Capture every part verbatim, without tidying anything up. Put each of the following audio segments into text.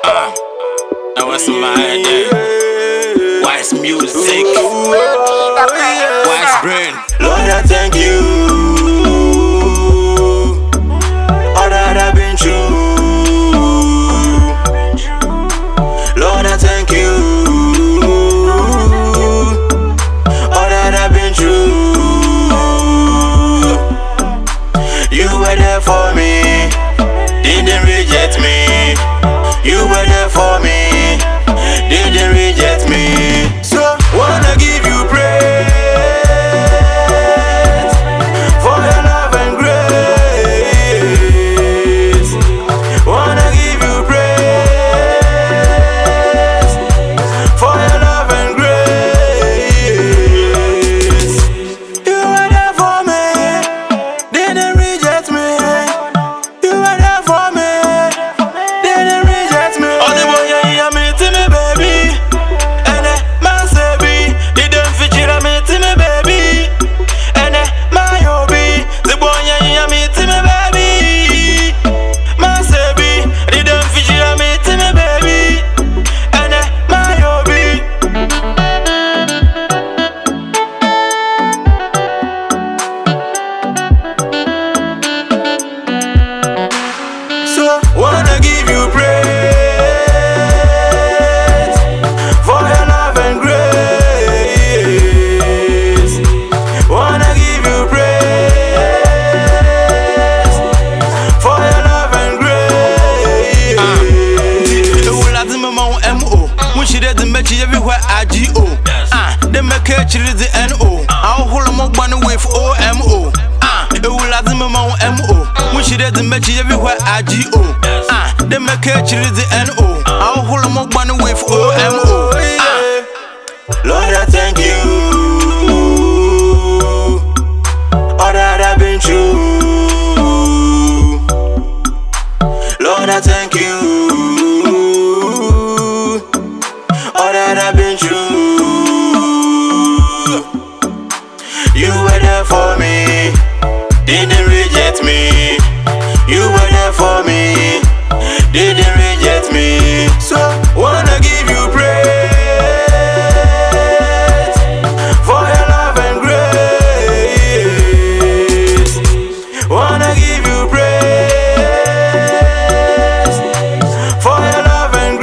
Uh, now what's my idea? Wise music, wise brain. Lord, I thank you. All that I've been through. Lord, I thank you. All that I've been through. You were there for me. Didn't reject me. You were there for me. Didn't reject me. So wanna give you praise for your love and grace. Wanna give you praise for your love and grace. You were there for me. Didn't reject me. You were there for me. Didn't reject me. All the boy you hear me to me, baby. And eh, my baby, didn't feature me to me, baby. And eh, my hobby, the boy you hear me to me, baby. My baby, didn't feature me to me, baby. And eh, my hobby. So wanna give you praise for your love and grace. Wanna give you praise for your love and grace. The whole of them among M O. When she did the match everywhere I G O. Ah, the make it the N O. I'll hold them up one with O M O. Ah, the whole of them among M O. When she did the match everywhere I G O. Ah, the make it the N O. I'll hold them up one with O M O. Ah. Lord, I thank you. All that I've been through. Lord, I thank you. All that I've been through. You were there for me. Didn't reject me. You were there for me. Didn't reject me. So wanna give you praise for your love and grace. Wanna give you praise for your love and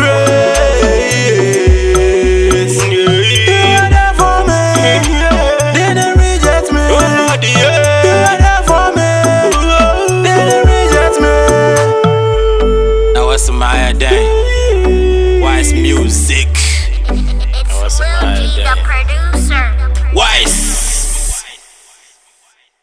grace. You were there for me. Didn't reject me. You were there for me. Didn't reject me. Now what's my idea? Wise music. It's Will G, the producer.